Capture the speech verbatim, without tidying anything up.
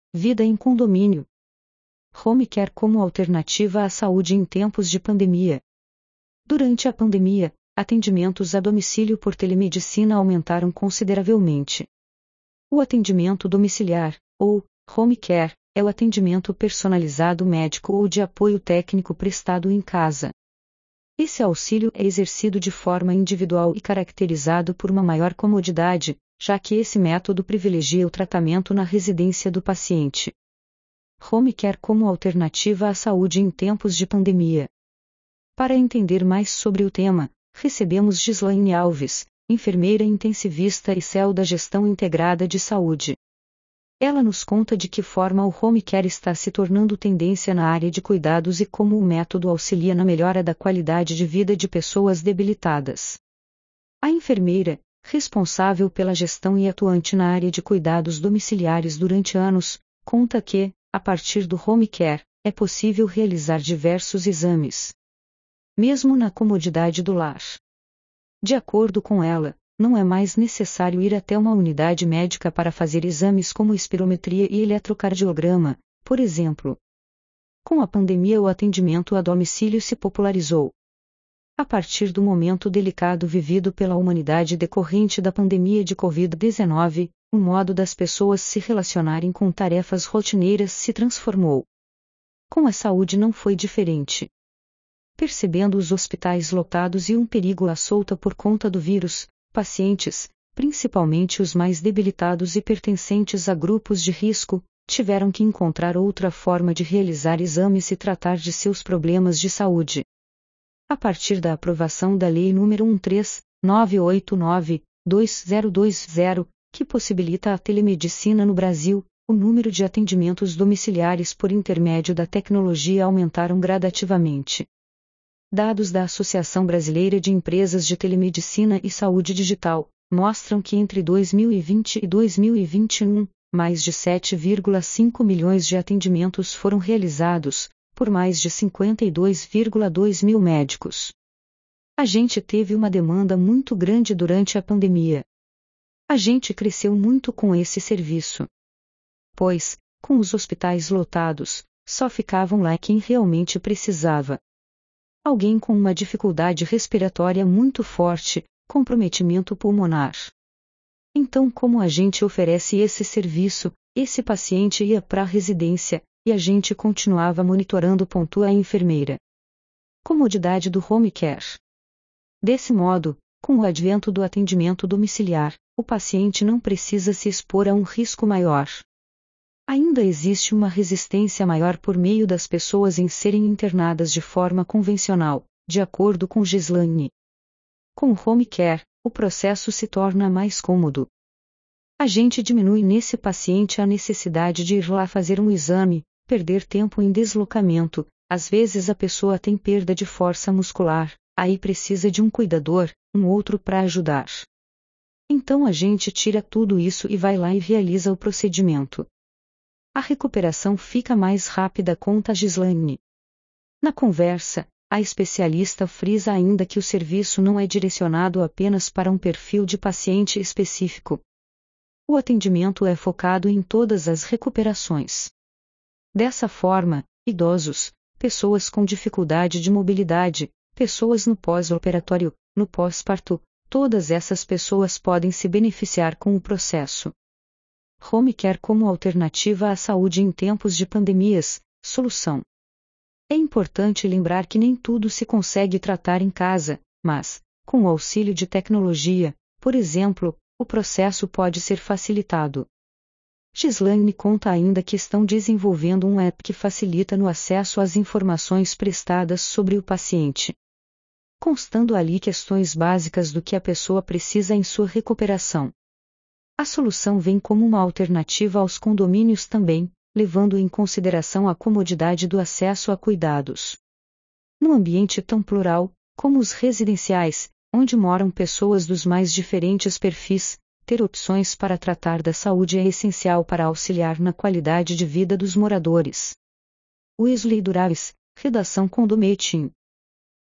Vida em condomínio. Home care como alternativa à saúde em tempos de pandemia. Durante a pandemia, atendimentos a domicílio por telemedicina aumentaram consideravelmente. O atendimento domiciliar, ou home care, é o atendimento personalizado médico ou de apoio técnico prestado em casa. Esse auxílio é exercido de forma individual e caracterizado por uma maior comodidade, já que esse método privilegia o tratamento na residência do paciente. Home care como alternativa à saúde em tempos de pandemia. Para entender mais sobre o tema, recebemos Gislaine Alves, enfermeira intensivista e C E O da Gestão Integrada de Saúde. Ela nos conta de que forma o home care está se tornando tendência na área de cuidados e como o método auxilia na melhora da qualidade de vida de pessoas debilitadas. A enfermeira, responsável pela gestão e atuante na área de cuidados domiciliares durante anos, conta que, a partir do home care, é possível realizar diversos exames, mesmo na comodidade do lar. De acordo com ela, não é mais necessário ir até uma unidade médica para fazer exames como espirometria e eletrocardiograma, por exemplo. Com a pandemia, o atendimento a domicílio se popularizou. A partir do momento delicado vivido pela humanidade decorrente da pandemia de covid dezenove, o modo das pessoas se relacionarem com tarefas rotineiras se transformou. Com a saúde não foi diferente. Percebendo os hospitais lotados e um perigo à solta por conta do vírus, pacientes, principalmente os mais debilitados e pertencentes a grupos de risco, tiveram que encontrar outra forma de realizar exames e tratar de seus problemas de saúde. A partir da aprovação da Lei nº um três nove oito nove dois zero dois zero, que possibilita a telemedicina no Brasil, o número de atendimentos domiciliares por intermédio da tecnologia aumentaram gradativamente. Dados da Associação Brasileira de Empresas de Telemedicina e Saúde Digital mostram que entre dois mil e vinte e dois mil e vinte e um, mais de sete vírgula cinco milhões de atendimentos foram realizados, por mais de cinquenta e dois vírgula dois mil médicos. A gente teve uma demanda muito grande durante a pandemia. A gente cresceu muito com esse serviço. Pois, com os hospitais lotados, só ficavam lá quem realmente precisava. Alguém com uma dificuldade respiratória muito forte, comprometimento pulmonar. Então, como a gente oferece esse serviço, esse paciente ia para a residência, e a gente continuava monitorando, pontua a enfermeira. Comodidade do home care. Desse modo, com o advento do atendimento domiciliar, o paciente não precisa se expor a um risco maior. Ainda existe uma resistência maior por meio das pessoas em serem internadas de forma convencional, de acordo com Gislaine. Com o home care, o processo se torna mais cômodo. A gente diminui nesse paciente a necessidade de ir lá fazer um exame, perder tempo em deslocamento, às vezes a pessoa tem perda de força muscular, aí precisa de um cuidador, um outro para ajudar. Então a gente tira tudo isso e vai lá e realiza o procedimento. A recuperação fica mais rápida, conta Gislaine. Na conversa, a especialista frisa ainda que o serviço não é direcionado apenas para um perfil de paciente específico. O atendimento é focado em todas as recuperações. Dessa forma, idosos, pessoas com dificuldade de mobilidade, pessoas no pós-operatório, no pós-parto, todas essas pessoas podem se beneficiar com o processo. Home care como alternativa à saúde em tempos de pandemias, solução. É importante lembrar que nem tudo se consegue tratar em casa, mas, com o auxílio de tecnologia, por exemplo, o processo pode ser facilitado. Gislaine conta ainda que estão desenvolvendo um app que facilita no acesso às informações prestadas sobre o paciente, constando ali questões básicas do que a pessoa precisa em sua recuperação. A solução vem como uma alternativa aos condomínios também, levando em consideração a comodidade do acesso a cuidados. Num ambiente tão plural, como os residenciais, onde moram pessoas dos mais diferentes perfis, ter opções para tratar da saúde é essencial para auxiliar na qualidade de vida dos moradores. Wesley Duraves, Redação Condometim.